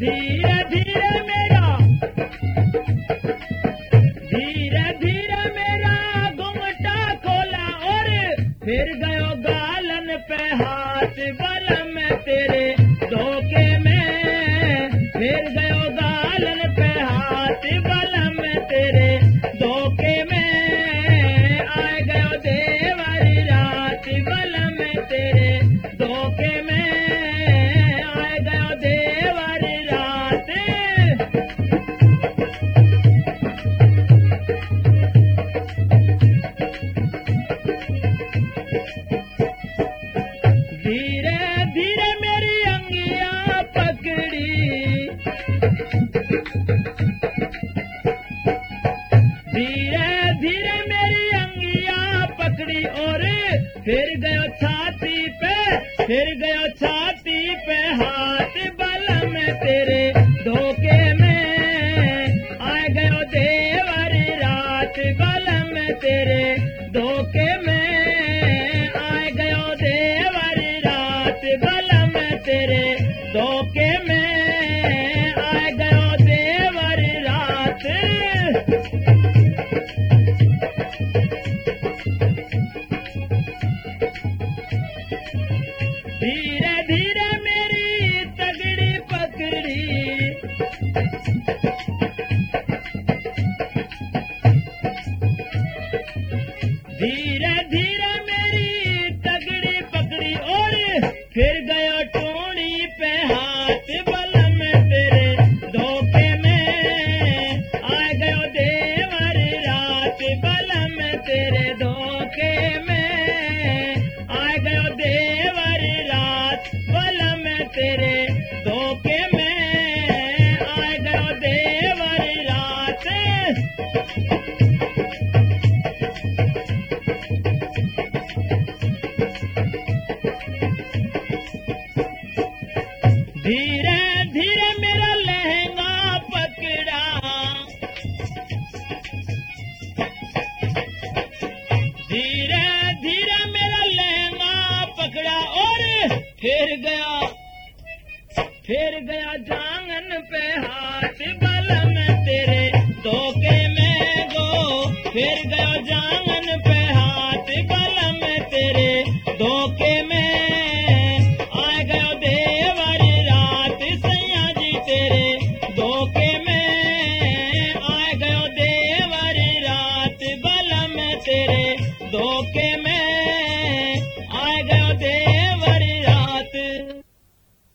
धीरे धीरे मेरा घुंघटा खोला और फिर गयो गालन पे हाथ बलम तेरे धोखे में फिर गयो गालन पे हाथ बलम तेरे धोखे में आए गयो देवरी रात बलम तेरे धोखे में आए गयो देवरी रात धीरे धीरे मेरी अंगिया पकड़ी धीरे धीरे मेरी अंगिया पकड़ी और फिर गयो छाती पे हाथ बलम तेरे धोखे में आए गयो देवरी रात बलम तेरे धोखे में आए गयो देवरी रात बलम तेरे धोखे में आए गयो देवरी रात धीरे धीरे मेरी तगड़ी पकड़ी धीरे धीरे मेरी तगड़ी पकड़ी और फिर गयो टूणी पे हाथ बलम तेरे धोखे में आ गयो देवरी रात बलम तेरे धोखे में आ गयो देवरी रात बलम तेरे धोखे में आ गयो देवरी रात धीरे धीरे मेरा लहंगा पकड़ा धीरे धीरे मेरा लहंगा पकड़ा और फिर गया जांगन पे हाथ बलम